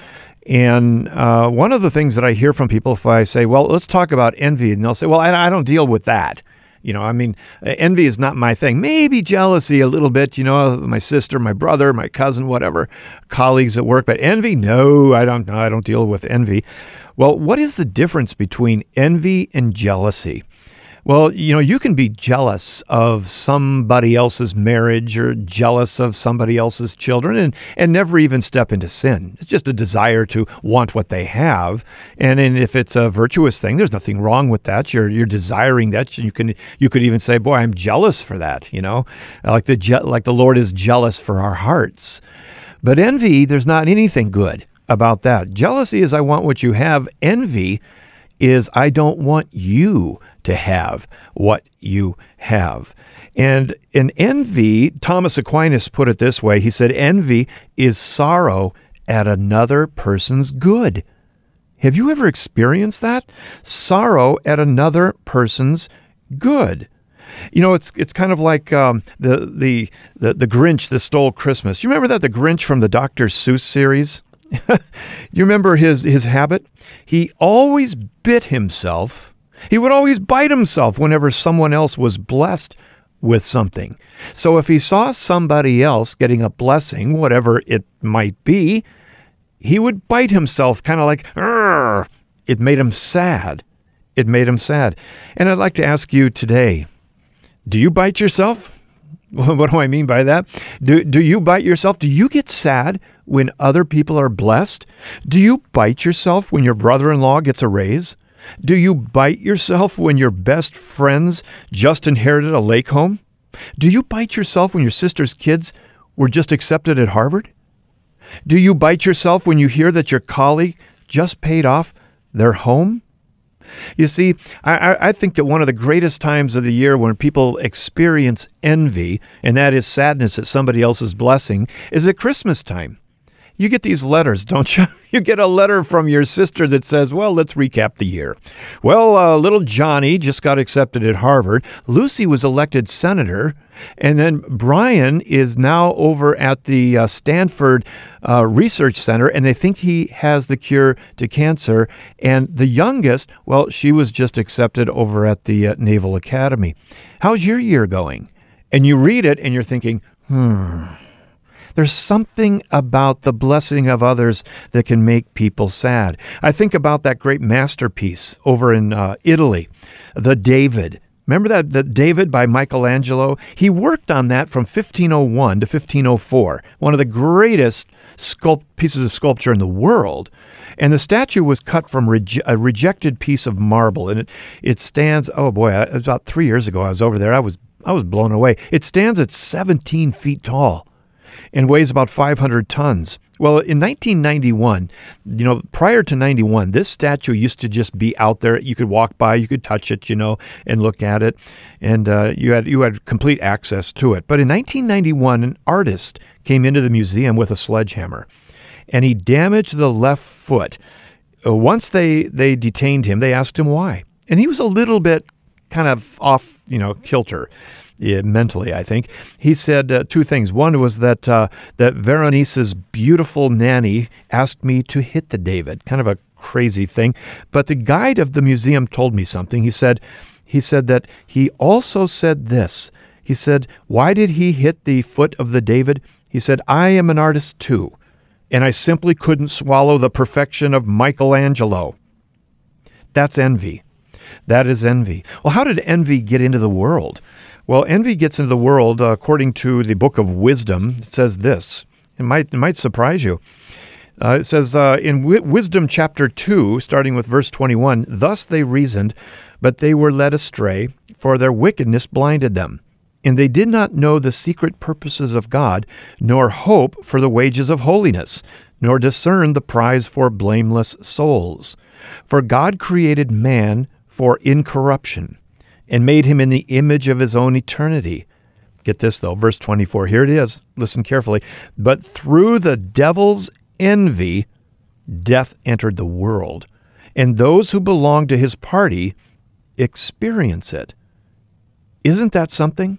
And uh, one of the things that I hear from people, if I say, well, let's talk about envy, and they'll say, well, I, I don't deal with that. You know, I mean, envy is not my thing. Maybe jealousy a little bit, you know, my sister, my brother, my cousin, whatever, colleagues at work. But envy, no, I don't, no, I don't deal with envy. Well, what is the difference between envy and jealousy? Well, you know, you can be jealous of somebody else's marriage or jealous of somebody else's children and, and never even step into sin. It's just a desire to want what they have. And, and if it's a virtuous thing, there's nothing wrong with that. You're you're desiring that. You can you could even say, boy, I'm jealous for that, you know, like the je- like the Lord is jealous for our hearts. But envy, there's not anything good about that. Jealousy is I want what you have. Envy is I don't want you to have what you have. And in envy, Thomas Aquinas put it this way. He said, envy is sorrow at another person's good. Have you ever experienced that? Sorrow at another person's good. You know, it's it's kind of like um, the, the the the Grinch that stole Christmas. You remember that, the Grinch from the Doctor Seuss series? You remember his, his habit? He always bit himself. He would always bite himself whenever someone else was blessed with something. So if he saw somebody else getting a blessing, whatever it might be, he would bite himself, kind of like, Arr! It made him sad. It made him sad. And I'd like to ask you today, do you bite yourself? What do I mean by that? Do do you bite yourself? Do you get sad when other people are blessed? Do you bite yourself when your brother-in-law gets a raise? Do you bite yourself when your best friends just inherited a lake home? Do you bite yourself when your sister's kids were just accepted at Harvard? Do you bite yourself when you hear that your colleague just paid off their home? You see, I, I think that one of the greatest times of the year when people experience envy, and that is sadness at somebody else's blessing, is at Christmas time. You get these letters, don't you? You get a letter from your sister that says, well, let's recap the year. Well, uh, little Johnny just got accepted at Harvard. Lucy was elected senator. And then Brian is now over at the uh, Stanford uh, Research Center, and they think he has the cure to cancer. And the youngest, well, she was just accepted over at the uh, Naval Academy. How's your year going? And you read it, and you're thinking, hmm... There's something about the blessing of others that can make people sad. I think about that great masterpiece over in uh, Italy, the David. Remember that, the David by Michelangelo? He worked on that from fifteen oh one to fifteen oh four, one of the greatest sculpt- pieces of sculpture in the world. And the statue was cut from reje- a rejected piece of marble, and it, it stands, oh boy, it was about three years ago I was over there. I was I was blown away. It stands at seventeen feet tall and weighs about five hundred tons. Well, in nineteen ninety-one, you know, prior to ninety-one, this statue used to just be out there. You could walk by, you could touch it, you know, and look at it, and uh, you had you had complete access to it. But in nineteen ninety-one, an artist came into the museum with a sledgehammer, and he damaged the left foot. Uh, once they, they detained him, they asked him why. And he was a little bit kind of off, you know, kilter. Yeah, mentally, I think. He said uh, two things. One was that uh, that Veronice's beautiful nanny asked me to hit the David. Kind of a crazy thing. But the guide of the museum told me something. He said, he said that he also said this. He said, why did he hit the foot of the David? He said, I am an artist too, and I simply couldn't swallow the perfection of Michelangelo. That's envy. That is envy. Well, how did envy get into the world? Well, envy gets into the world, uh, according to the Book of Wisdom. It says this. It might, it might surprise you. Uh, it says uh, in w- Wisdom chapter two, starting with verse twenty-one, thus they reasoned, but they were led astray, for their wickedness blinded them. And they did not know the secret purposes of God, nor hope for the wages of holiness, nor discern the prize for blameless souls. For God created man for incorruption, and made him in the image of his own eternity. Get this, though, verse twenty-four. Here it is. Listen carefully. But through the devil's envy, death entered the world, and those who belong to his party experience it. Isn't that something?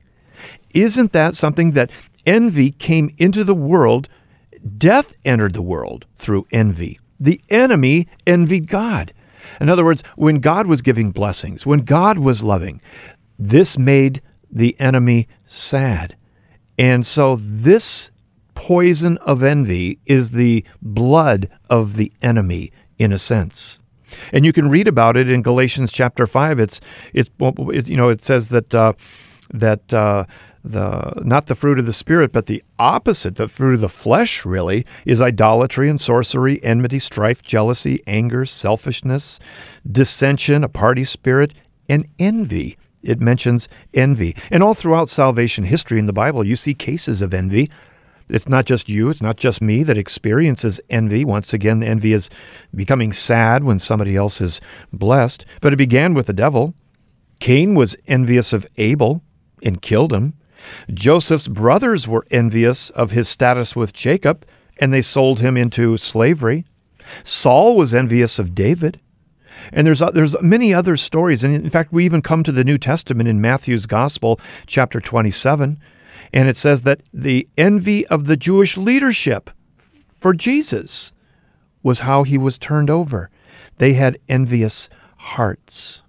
Isn't that something that envy came into the world? Death entered the world through envy. The enemy envied God. In other words, when God was giving blessings, when God was loving, this made the enemy sad. And so this poison of envy is the blood of the enemy, in a sense. And you can read about it in Galatians chapter five. It's it's it, you know it says that uh, that uh, the not the fruit of the Spirit, but the opposite, the fruit of the flesh, really, is idolatry and sorcery, enmity, strife, jealousy, anger, selfishness, dissension, a party spirit, and envy. It mentions envy. And all throughout salvation history in the Bible, you see cases of envy. It's not just you, it's not just me that experiences envy. Once again, envy is becoming sad when somebody else is blessed. But it began with the devil. Cain was envious of Abel and killed him. Joseph's brothers were envious of his status with Jacob, and they sold him into slavery. Saul was envious of David. And there's there's many other stories. And in fact, we even come to the New Testament in Matthew's Gospel, chapter twenty-seven. And it says that the envy of the Jewish leadership for Jesus was how he was turned over. They had envious hearts.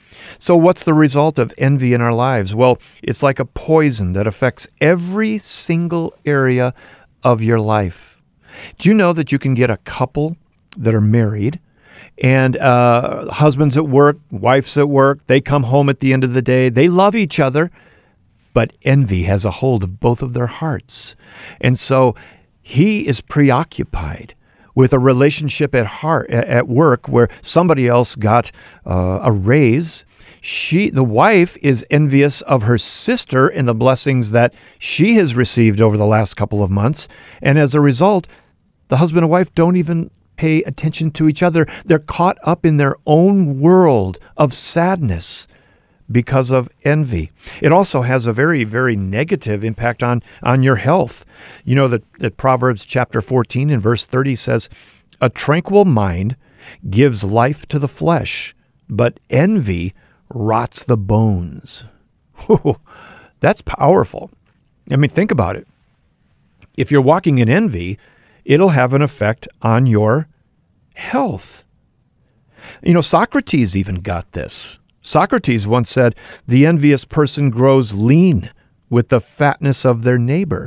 So what's the result of envy in our lives? Well, it's like a poison that affects every single area of your life. Do you know that you can get a couple that are married, and uh, husbands at work, wives at work, they come home at the end of the day, they love each other, but envy has a hold of both of their hearts. And so he is preoccupied with a relationship at heart, at work where somebody else got uh, a raise. She, the wife, is envious of her sister and the blessings that she has received over the last couple of months. And as a result, the husband and wife don't even pay attention to each other. They're caught up in their own world of sadness because of envy. It also has a very, very negative impact on, on your health. You know that, that Proverbs chapter fourteen and verse thirty says, a tranquil mind gives life to the flesh, but envy rots the bones. Whew, that's powerful. I mean, think about it. If you're walking in envy, it'll have an effect on your health. You know, Socrates even got this. Socrates once said, the envious person grows lean with the fatness of their neighbor.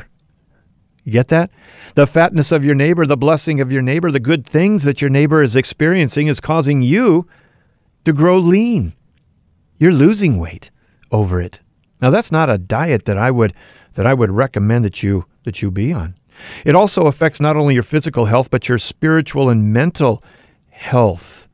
You get that? The fatness of your neighbor, the blessing of your neighbor, the good things that your neighbor is experiencing is causing you to grow lean. You're losing weight over it. Now, that's not a diet that I would that I would recommend that you that you be on. It also affects not only your physical health, but your spiritual and mental health.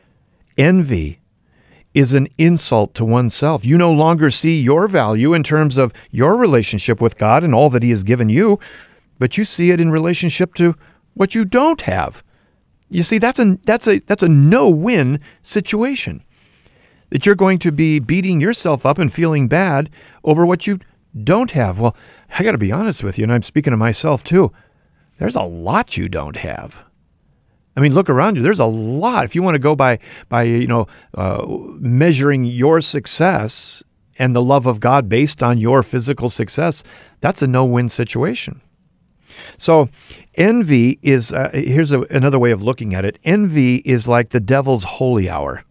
Envy is an insult to oneself. You no longer see your value in terms of your relationship with God and all that He has given you, but you see it in relationship to what you don't have. You see, that's a that's a that's a no-win situation. That you're going to be beating yourself up and feeling bad over what you don't have. Well, I got to be honest with you, and I'm speaking to myself too. There's a lot you don't have. I mean, look around you. There's a lot. If you want to go by, by you know, uh, measuring your success and the love of God based on your physical success, that's a no-win situation. So envy is, uh, here's a, another way of looking at it. Envy is like the devil's holy hour.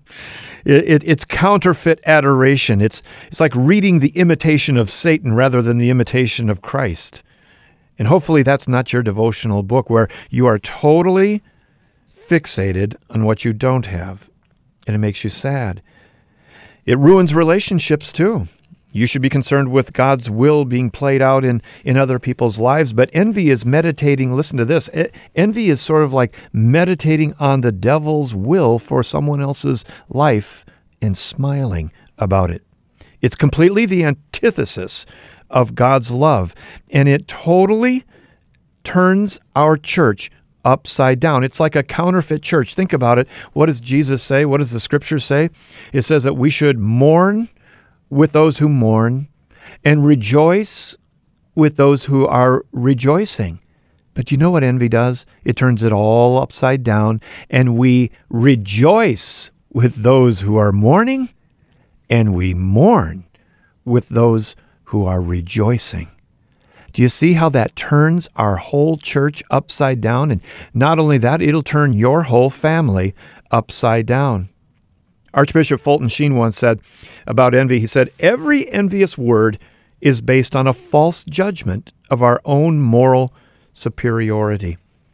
it, it, it's counterfeit adoration. It's, it's like reading the imitation of Satan rather than the imitation of Christ. And hopefully that's not your devotional book where you are totally fixated on what you don't have, and it makes you sad. It ruins relationships too. You should be concerned with God's will being played out in, in other people's lives. But envy is meditating, listen to this, envy is sort of like meditating on the devil's will for someone else's life and smiling about it. It's completely the antithesis of God's love, and it totally turns our church upside down. It's like a counterfeit church. Think about it. What does Jesus say? What does the Scripture say? It says that we should mourn with those who mourn and rejoice with those who are rejoicing. But you know what envy does? It turns it all upside down, and we rejoice with those who are mourning, and we mourn with those who are rejoicing. Do you see how that turns our whole church upside down? And not only that, it'll turn your whole family upside down. Archbishop Fulton Sheen once said about envy, he said, every envious word is based on a false judgment of our own moral superiority.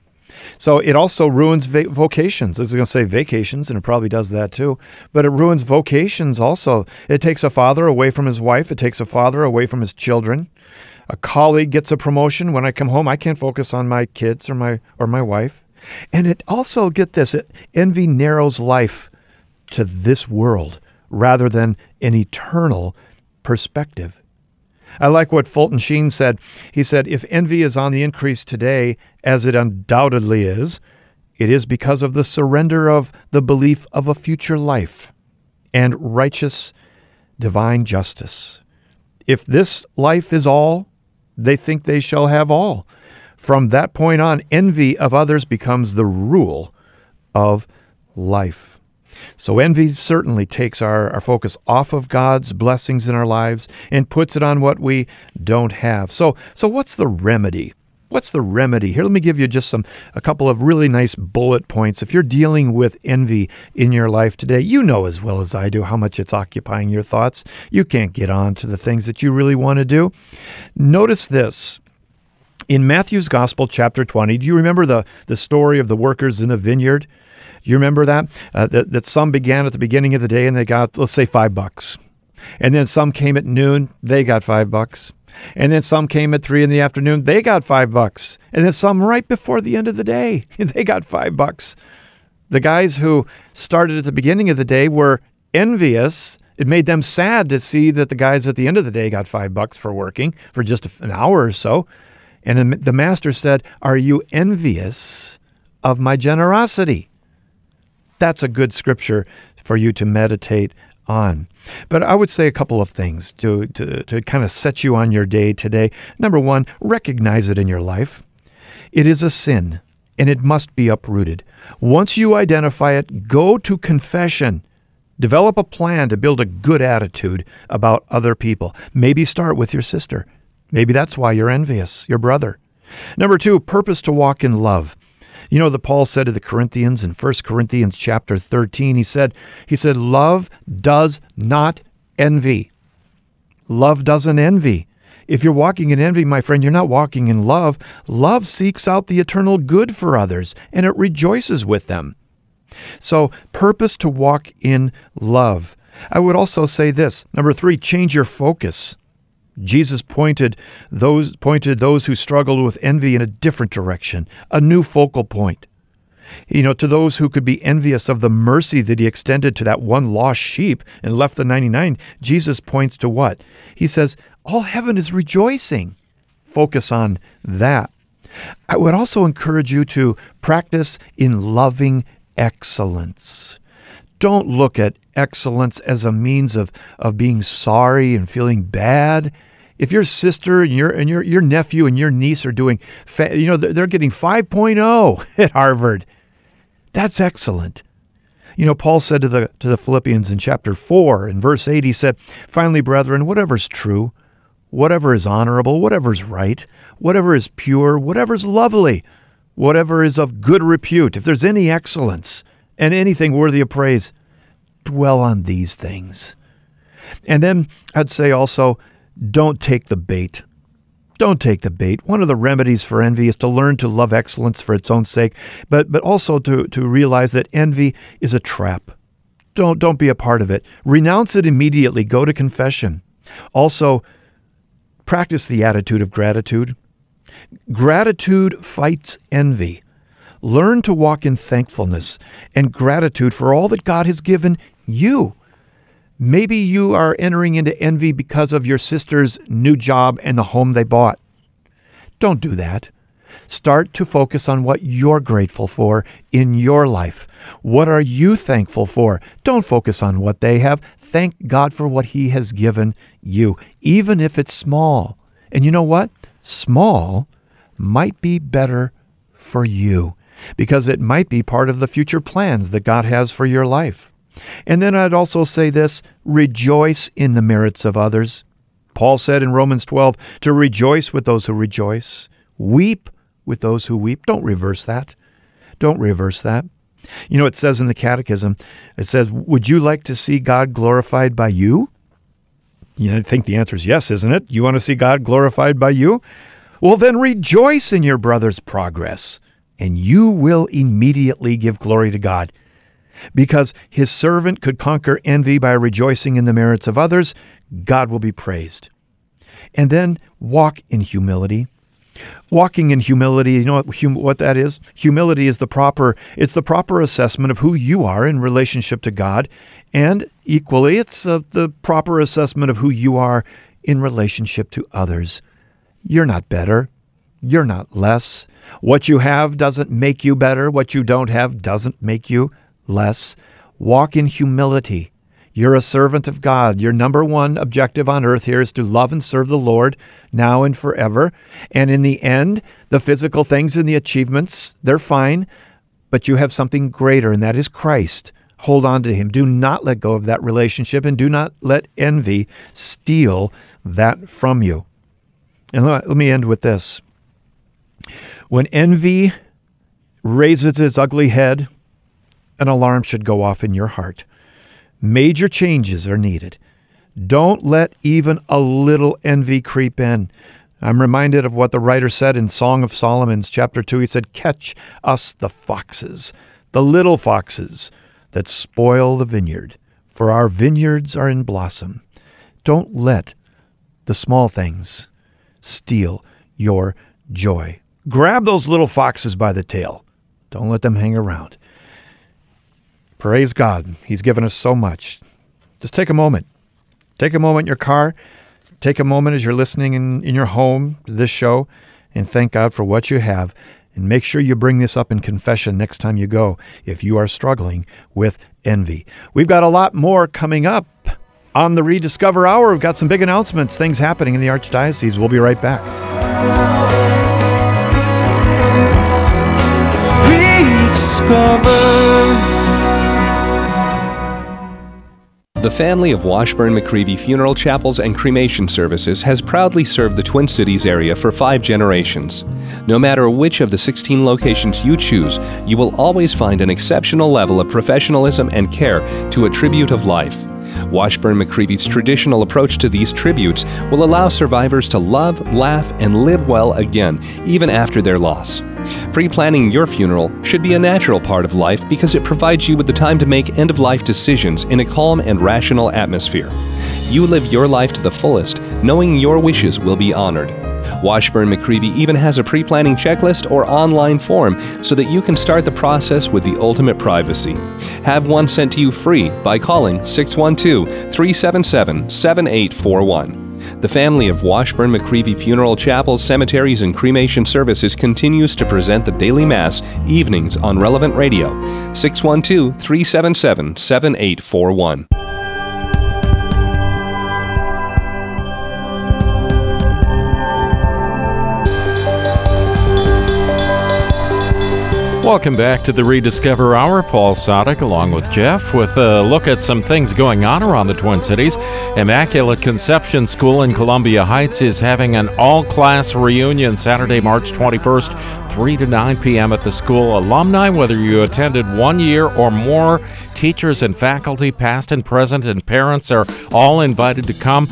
So it also ruins va- vocations. I was going to say vacations, and it probably does that too. But it ruins vocations also. It takes a father away from his wife. It takes a father away from his children. A colleague gets a promotion. When I come home, I can't focus on my kids or my or my wife. And it also, get this, it, envy narrows life to this world rather than an eternal perspective. I like what Fulton Sheen said. He said, if envy is on the increase today, as it undoubtedly is, it is because of the surrender of the belief of a future life and righteous divine justice. If this life is all, they think they shall have all. From that point on, envy of others becomes the rule of life. So envy certainly takes our, our focus off of God's blessings in our lives and puts it on what we don't have. So so what's the remedy? What's the remedy? Here, let me give you just some a couple of really nice bullet points. If you're dealing with envy in your life today, you know as well as I do how much it's occupying your thoughts. You can't get on to the things that you really want to do. Notice this. In Matthew's Gospel, chapter twenty, do you remember the, the story of the workers in the vineyard? You remember that? Uh, that? That some began at the beginning of the day and they got, let's say, five bucks. And then some came at noon, they got five bucks. And then some came at three in the afternoon, they got five bucks. And then some right before the end of the day, they got five bucks. The guys who started at the beginning of the day were envious. It made them sad to see that the guys at the end of the day got five bucks for working for just an hour or so. And the master said, are you envious of my generosity? That's a good scripture for you to meditate on. But I would say a couple of things to, to, to kind of set you on your day today. Number one, recognize it in your life. It is a sin, and it must be uprooted. Once you identify it, go to confession. Develop a plan to build a good attitude about other people. Maybe start with your sister. Maybe that's why you're envious, your brother. Number two, purpose to walk in love. You know that Paul said to the Corinthians in First Corinthians chapter thirteen, he said, he said, love does not envy. Love doesn't envy. If you're walking in envy, my friend, you're not walking in love. Love seeks out the eternal good for others, and it rejoices with them. So, purpose to walk in love. I would also say this. Number three, change your focus. Jesus pointed those pointed those who struggled with envy in a different direction, a new focal point. You know, to those who could be envious of the mercy that he extended to that one lost sheep and left the ninety-nine, Jesus points to what? He says, all heaven is rejoicing. Focus on that. I would also encourage you to practice in loving excellence. Don't look at excellence as a means of, of being sorry and feeling bad. If your sister and your and your your nephew and your niece are doing, fa- you know, they're getting five point oh at Harvard, that's excellent. You know, Paul said to the to the Philippians in chapter four, in verse eight, he said, finally, brethren, whatever's true, whatever is honorable, whatever is right, whatever is pure, whatever is lovely, whatever is of good repute, if there's any excellence and anything worthy of praise, dwell on these things. And then I'd say also, don't take the bait. Don't take the bait. One of the remedies for envy is to learn to love excellence for its own sake, but but also to, to realize that envy is a trap. Don't don't be a part of it. Renounce it immediately. Go to confession. Also, practice the attitude of gratitude. Gratitude fights envy. Learn to walk in thankfulness and gratitude for all that God has given you. Maybe you are entering into envy because of your sister's new job and the home they bought. Don't do that. Start to focus on what you're grateful for in your life. What are you thankful for? Don't focus on what they have. Thank God for what He has given you, even if it's small. And you know what? Small might be better for you, because it might be part of the future plans that God has for your life. And then I'd also say this: rejoice in the merits of others. Paul said in Romans twelve to rejoice with those who rejoice, weep with those who weep. Don't reverse that. Don't reverse that. You know, it says in the Catechism, it says, would you like to see God glorified by you? You know, I think the answer is yes, isn't it? You want to see God glorified by you? Well, then rejoice in your brother's progress, and you will immediately give glory to God. Because His servant could conquer envy by rejoicing in the merits of others, God will be praised. And then walk in humility. Walking in humility, you know what, hum, what that is? Humility is the proper, it's the proper assessment of who you are in relationship to God, and equally, it's uh, the proper assessment of who you are in relationship to others. You're not better. You're not less. What you have doesn't make you better. What you don't have doesn't make you less. Walk in humility. You're a servant of God. Your number one objective on earth here is to love and serve the Lord now and forever. And in the end, the physical things and the achievements, they're fine, but you have something greater, and that is Christ. Hold on to Him. Do not let go of that relationship, and do not let envy steal that from you. And let me end with this. When envy raises its ugly head, an alarm should go off in your heart. Major changes are needed. Don't let even a little envy creep in. I'm reminded of what the writer said in Song of Solomon, chapter two. He said, catch us the foxes, the little foxes that spoil the vineyard, for our vineyards are in blossom. Don't let the small things steal your joy. Grab those little foxes by the tail. Don't let them hang around. Praise God. He's given us so much. Just take a moment. Take a moment in your car. Take a moment as you're listening in, in your home to this show, and thank God for what you have. And make sure you bring this up in confession next time you go if you are struggling with envy. We've got a lot more coming up on the Rediscover Hour. We've got some big announcements, things happening in the Archdiocese. We'll be right back. Rediscover. The family of Washburn-McCreevy Funeral Chapels and Cremation Services has proudly served the Twin Cities area for five generations. No matter which of the sixteen locations you choose, you will always find an exceptional level of professionalism and care to a tribute of life. Washburn-McCreevy's traditional approach to these tributes will allow survivors to love, laugh, and live well again, even after their loss. Pre-planning your funeral should be a natural part of life because it provides you with the time to make end-of-life decisions in a calm and rational atmosphere. You live your life to the fullest, knowing your wishes will be honored. Washburn-McCreevy even has a pre-planning checklist or online form so that you can start the process with the ultimate privacy. Have one sent to you free by calling six one two, three seven seven, seven eight four one. The family of Washburn-McCreevy Funeral Chapels, Cemeteries, and Cremation Services continues to present the Daily Mass evenings on Relevant Radio. six one two, three seven seven, seven eight four one. Welcome back to the Rediscover Hour. Paul Sadek along with Jeff with a look at some things going on around the Twin Cities. Immaculate Conception School in Columbia Heights is having an all-class reunion Saturday, March twenty-first, three to nine p.m. at the school. Alumni, whether you attended one year or more, teachers and faculty, past and present, and parents are all invited to come.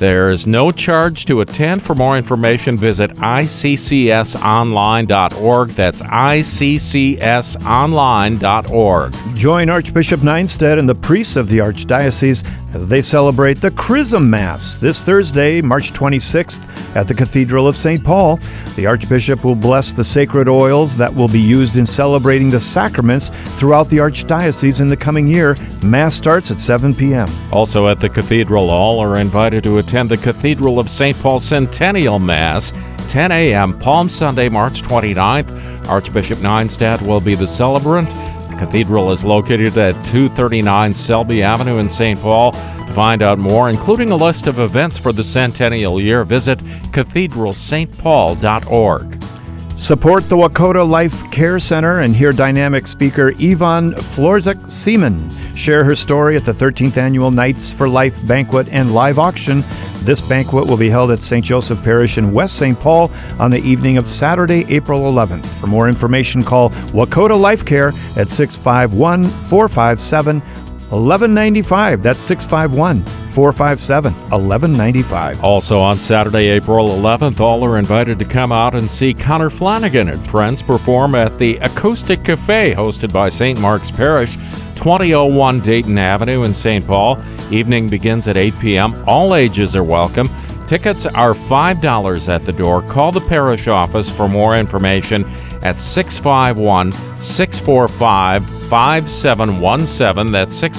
There's no charge to attend. For more information, visit I C C S online dot org. That's I C C S online dot org. Join Archbishop Nienstedt and the priests of the Archdiocese as they celebrate the Chrism Mass this Thursday, March twenty-sixth, at the Cathedral of Saint Paul. The Archbishop will bless the sacred oils that will be used in celebrating the sacraments throughout the Archdiocese in the coming year. Mass starts at seven p.m. Also at the Cathedral, all are invited to attend the Cathedral of Saint Paul Centennial Mass, ten a.m., Palm Sunday, March twenty-ninth. Archbishop Nienstedt will be the celebrant. The cathedral is located at two thirty-nine Selby Avenue in Saint Paul. To find out more, including a list of events for the centennial year, visit cathedral st paul dot org. Support the Wakota Life Care Center and hear dynamic speaker Yvonne Florzak-Seaman share her story at the thirteenth Annual Knights for Life banquet and live auction. This banquet will be held at Saint Joseph Parish in West Saint Paul on the evening of Saturday, April eleventh. For more information, call Wakota Life Care at six five one, four five seven, one one nine five. That's six five one, four five seven, one one nine five. Also on Saturday, April eleventh, all are invited to come out and see Connor Flanagan and friends perform at the Acoustic Cafe, hosted by Saint Mark's Parish, twenty oh one Dayton Avenue in Saint Paul. Evening begins at eight p.m. All ages are welcome. Tickets are five dollars at the door. Call the parish office for more information at six five one, six four five, five seven one seven. That's six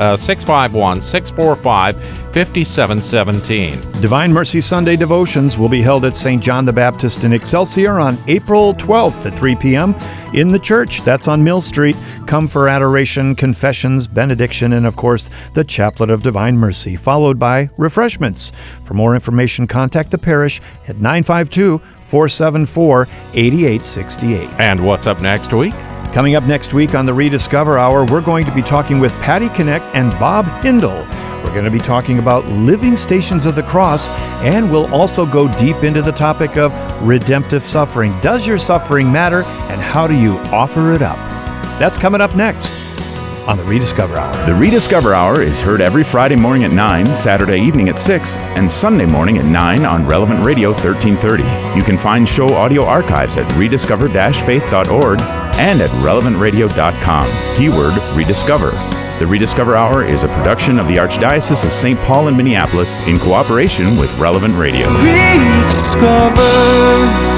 five one, six four five, five seven one seven. Divine Mercy Sunday devotions will be held at Saint John the Baptist in Excelsior on April twelfth at three p.m. in the church. That's on Mill Street. Come for adoration, confessions, benediction, and of course, the Chaplet of Divine Mercy, followed by refreshments. For more information, contact the parish at nine five two, four seven four, eight eight six eight. And what's up next week? Coming up next week on the Rediscover Hour, we're going to be talking with Patty Connect and Bob Hindle. We're going to be talking about living stations of the cross, and we'll also go deep into the topic of redemptive suffering. Does your suffering matter, and how do you offer it up? That's coming up next on the Rediscover Hour. The Rediscover Hour is heard every Friday morning at nine, Saturday evening at six, and Sunday morning at nine on Relevant Radio thirteen thirty. You can find show audio archives at rediscover dash faith dot org and at relevant radio dot com. Keyword Rediscover. The Rediscover Hour is a production of the Archdiocese of Saint Paul and Minneapolis in cooperation with Relevant Radio. Rediscover.